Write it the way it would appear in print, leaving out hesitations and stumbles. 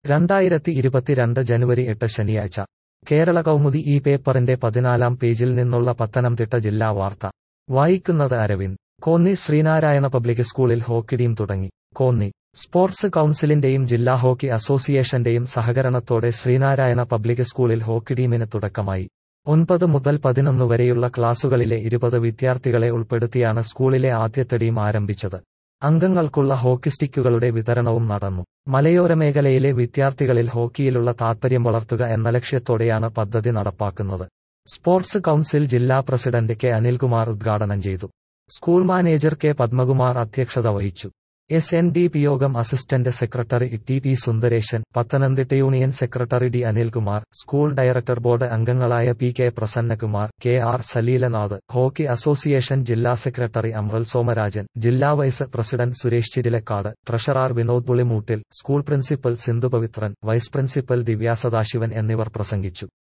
2022 ജനുവരി 8 ശനിയാഴ്ച കേരള കൗമുദി ഈ പേപ്പറിന്റെ 14-ാം പേജിൽ നിന്നുള്ള പത്തനംതിട്ട ജില്ലാ വാർത്ത വായിക്കുന്നത് അരവിന്ദ്. കോന്നി ശ്രീനാരായണ പബ്ലിക് സ്കൂളിൽ ഹോക്കി ടീം തുടങ്ങി. കോന്നി സ്പോർട്സ് കൗൺസിലിന്റെയും ജില്ലാ ഹോക്കി അസോസിയേഷന്റെയും സഹകരണത്തോടെ ശ്രീനാരായണ പബ്ലിക് സ്കൂളിൽ ഹോക്കി ടീമിന് തുടക്കമായി. 9 മുതൽ 11 വരെയുള്ള ക്ലാസുകളിലെ 20 വിദ്യാർത്ഥികളെ ഉൾപ്പെടുത്തിയാണ് സ്കൂളിലെ ആദ്യത്തെ ടീം ആരംഭിച്ചത്. അംഗങ്ങൾക്കുള്ള ഹോക്കി സ്റ്റിക്കുകളുടെ വിതരണവും നടന്നു. മലയോര മേഖലയിലെ വിദ്യാർത്ഥികളിൽ ഹോക്കിയിലുള്ള താൽപര്യം വളർത്തുക എന്ന ലക്ഷ്യത്തോടെയാണ് പദ്ധതി നടപ്പാക്കുന്നത്. സ്പോർട്സ് കൗൺസിൽ ജില്ലാ പ്രസിഡന്റ് കെ അനിൽകുമാർ ഉദ്ഘാടനം ചെയ്തു. സ്കൂൾ മാനേജർ കെ പത്മകുമാർ അധ്യക്ഷത വഹിച്ചു. SNDP യോഗം assistant secretary T P Sundaresan, Pathanamthitta union secretary D Anilkumar, school director board അംഗങ്ങളായ P K Prasannakumar, K R Saleelanath, hockey association ജില്ലാ സെക്രട്ടറി അമ്രൽ സോമരാജൻ, ജില്ലാ vice president Suresh Chirilakkad, treasurer Vinod Pulimoottil, school principal Sindhu Pavithran, vice principal Divya Sadasivan എന്നിവർ പ്രസംഗിച്ചു.